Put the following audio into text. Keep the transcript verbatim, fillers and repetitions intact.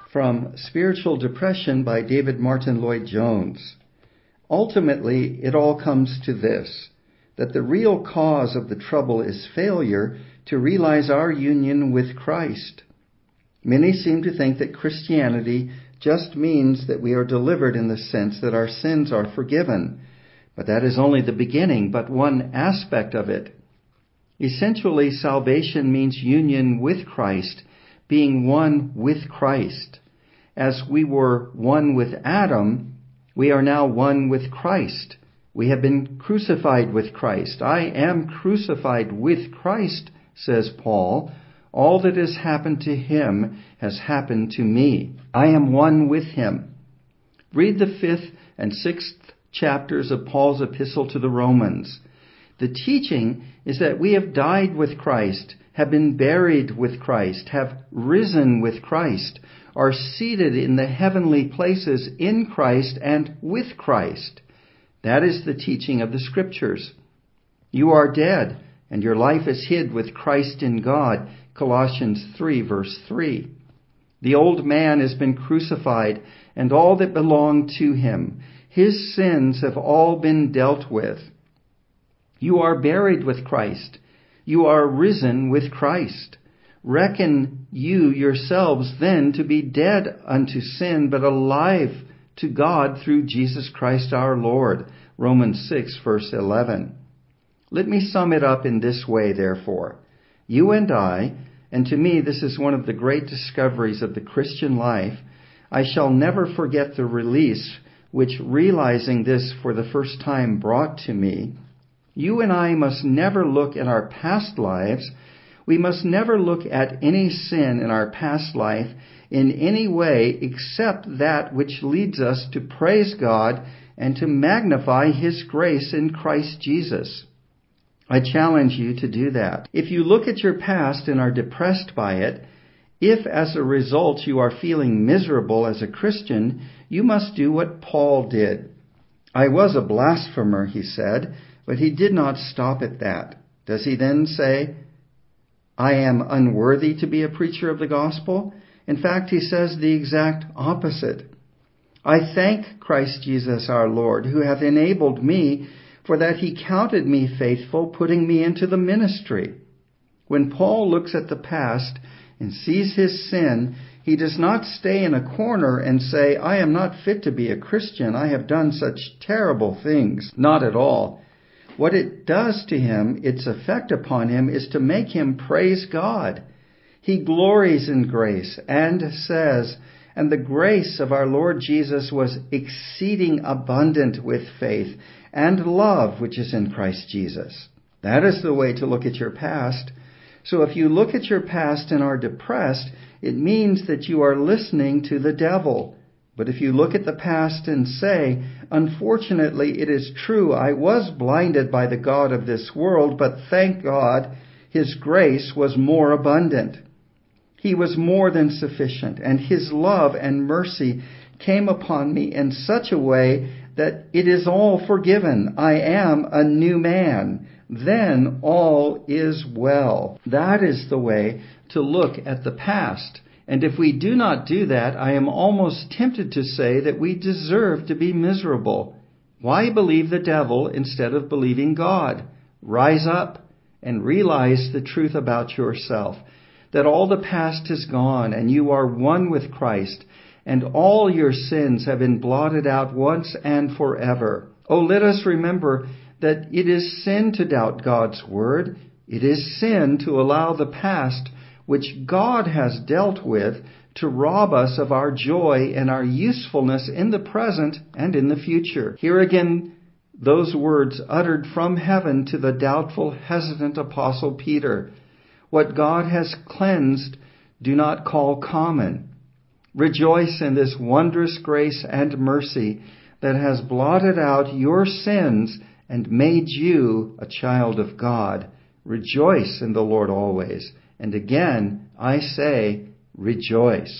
from Spiritual Depression by David Martin Lloyd-Jones. Ultimately, it all comes to this, that the real cause of the trouble is failure to realize our union with Christ. Many seem to think that Christianity just means that we are delivered in the sense that our sins are forgiven. But that is only the beginning, but one aspect of it. Essentially, salvation means union with Christ, being one with Christ. As we were one with Adam, we are now one with Christ. We have been crucified with Christ. I am crucified with Christ, says Paul. All that has happened to him has happened to me. I am one with him. Read the fifth and sixth chapters of Paul's epistle to the Romans. The teaching is that we have died with Christ, have been buried with Christ, have risen with Christ, are seated in the heavenly places in Christ and with Christ. That is the teaching of the Scriptures. You are dead, and your life is hid with Christ in God. Colossians three, verse three. The old man has been crucified, and all that belonged to him. His sins have all been dealt with. You are buried with Christ. You are risen with Christ. Reckon you yourselves then to be dead unto sin, but alive to God through Jesus Christ our Lord. Romans six, verse eleven. Let me sum it up in this way, therefore. You and I, and to me this is one of the great discoveries of the Christian life, I shall never forget the release which realizing this for the first time brought to me. You and I must never look at our past lives. We must never look at any sin in our past life in any way except that which leads us to praise God and to magnify His grace in Christ Jesus. I challenge you to do that. If you look at your past and are depressed by it, if as a result you are feeling miserable as a Christian, you must do what Paul did. I was a blasphemer, he said, but he did not stop at that. Does he then say, I am unworthy to be a preacher of the gospel? In fact, he says the exact opposite. I thank Christ Jesus our Lord, who hath enabled me, for that he counted me faithful, putting me into the ministry. When Paul looks at the past and sees his sin, he does not stay in a corner and say, I am not fit to be a Christian. I have done such terrible things. Not at all. What it does to him, its effect upon him, is to make him praise God. He glories in grace and says, and the grace of our Lord Jesus was exceeding abundant with faith and love which is in Christ Jesus. That is the way to look at your past. So if you look at your past and are depressed, it means that you are listening to the devil. But if you look at the past and say, unfortunately, it is true, I was blinded by the God of this world, but thank God, His grace was more abundant. He was more than sufficient, and His love and mercy came upon me in such a way that it is all forgiven. I am a new man. Then all is well. That is the way to look at the past. And if we do not do that, I am almost tempted to say that we deserve to be miserable. Why believe the devil instead of believing God? Rise up and realize the truth about yourself, that all the past is gone and you are one with Christ, and all your sins have been blotted out once and forever. Oh, let us remember that it is sin to doubt God's word. It is sin to allow the past, which God has dealt with, to rob us of our joy and our usefulness in the present and in the future. Here again, those words uttered from heaven to the doubtful, hesitant apostle Peter. What God has cleansed, do not call common. Rejoice in this wondrous grace and mercy that has blotted out your sins and made you a child of God. Rejoice in the Lord always. And again, I say, rejoice.